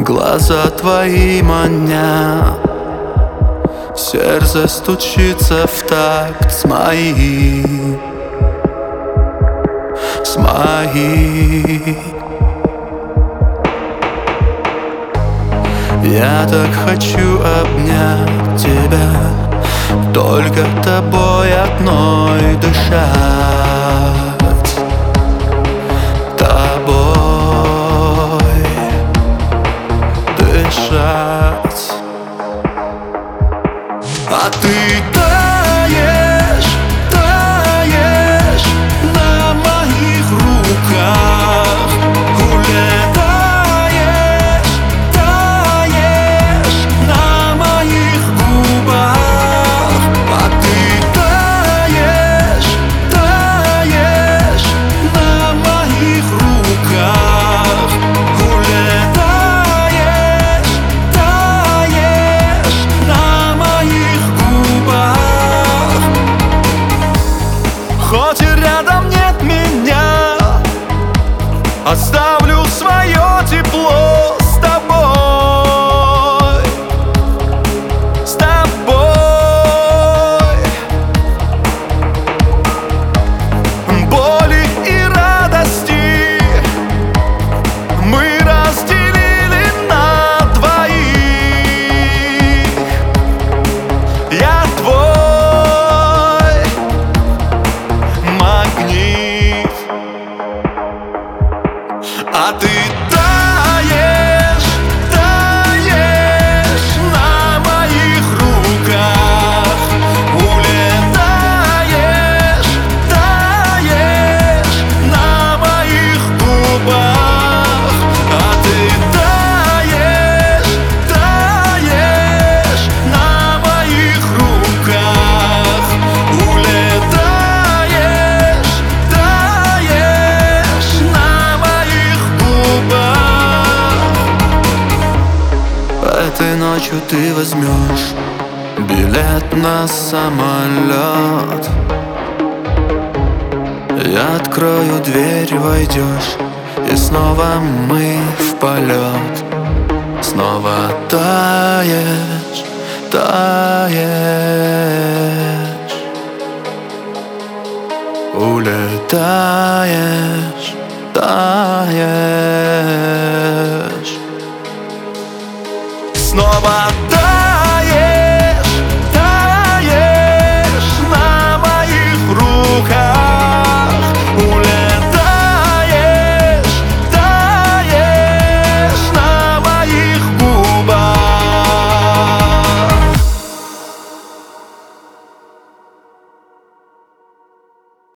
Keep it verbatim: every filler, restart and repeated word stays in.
Глаза твои манят, сердце стучится в такт с моим, с моим. Я так хочу обнять тебя, только тобой одной дышать, тобой дышать. А ты таешь, таешь на моих руках, улетаешь, таешь на моих губах. А ты таешь, таешь на моих руках, улетаешь, таешь на моих губах. Хоть и рядом нет меня, оставлю свое тепло с тобой, с тобой. Боли и радости мы разделили на двоих. Я твой магнит, а ты таешь, таешь на моих руках, улетаешь, таешь на моих губах. А ты таешь, таешь на моих руках, улетаешь, таешь на моих губах. Этой ночью ты возьмешь билет на самолет, я открою дверь, войдешь, и снова мы в полет. Снова таешь, таешь, улетаешь, таешь.